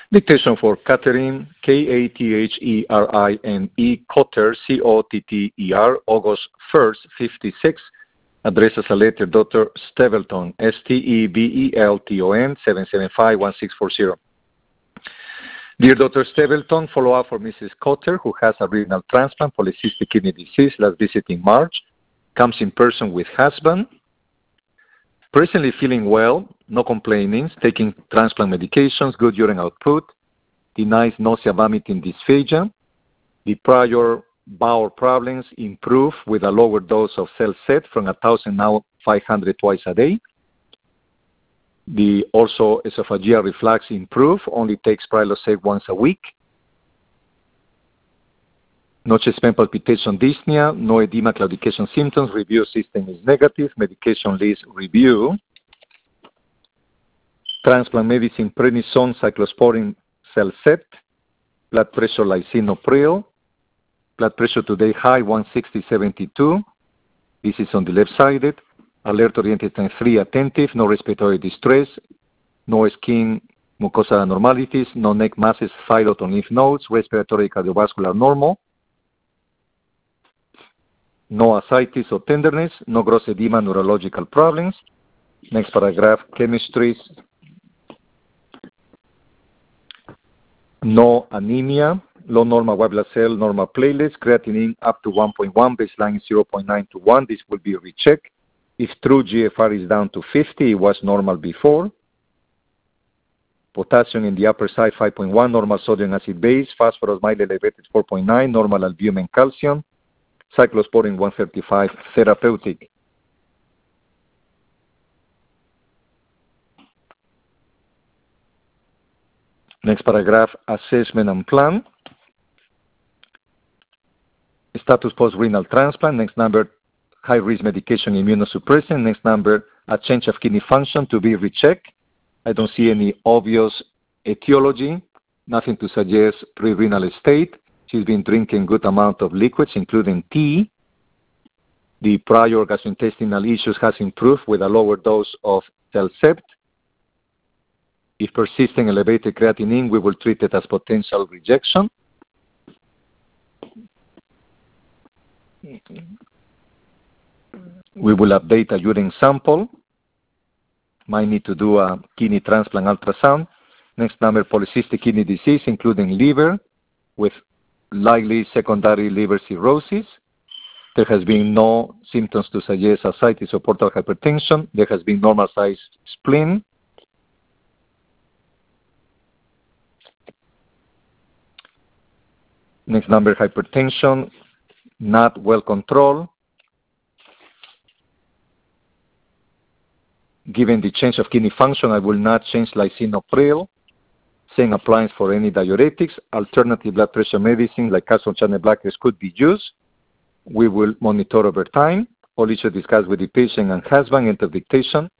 Dictation for Catherine, Katherine, Cotter, Cotter, August 1st, 56. Address as a letter, Dr. Stebelton, Stebelton, 775-1640. Dear Dr. Stebelton, follow-up for Mrs. Cotter, who has a renal transplant, polycystic kidney disease, last visit in March, comes in person with husband, presently feeling well, no complainings, taking transplant medications, good urine output, denies nausea, vomiting, dysphagia. The prior bowel problems improve with a lower dose of CellCept from 1,000 now 500 twice a day. The also esophageal reflux improve, only takes Prilosec once a week. No chest pain, palpitation, dyspnea, no edema, claudication symptoms. Review system is negative. Medication list review. Transplant medicine, prednisone, cyclosporin, CellCept. Blood pressure, lisinopril. Blood pressure today high, 160/72. This is on the left-sided. Alert-oriented and 3 attentive. No respiratory distress. No skin mucosa abnormalities. No neck masses, thyroid or lymph nodes. Respiratory cardiovascular normal. No ascites or tenderness, no gross edema, neurological problems. Next paragraph, chemistries. No anemia, low normal white blood cell, normal platelets, creatinine up to 1.1, baseline is 0.9 to 1. This will be rechecked. If true, GFR is down to 50, it was normal before. Potassium in the upper side, 5.1, normal sodium acid base, phosphorus mildly elevated, 4.9, normal albumin calcium. Cyclosporin 135, therapeutic. Next paragraph, assessment and plan. Status post-renal transplant. Next number, high-risk medication immunosuppressant. Next number, a change of kidney function to be rechecked. I don't see any obvious etiology, nothing to suggest pre-renal state. She's been drinking good amount of liquids, including tea. The prior gastrointestinal issues has improved with a lower dose of CellCept. If persisting elevated creatinine, we will treat it as potential rejection. We will update a urine sample. Might need to do a kidney transplant ultrasound. Next number, polycystic kidney disease, including liver, with likely secondary liver cirrhosis. There has been no symptoms to suggest ascites or portal hypertension. There has been normal size spleen. Next number, hypertension, not well controlled. Given the change of kidney function, I will not change lisinopril. Same applies for any diuretics. Alternative blood pressure medicine like calcium channel blockers could be used. We will monitor over time. All issues discussed with the patient and husband, enter dictation.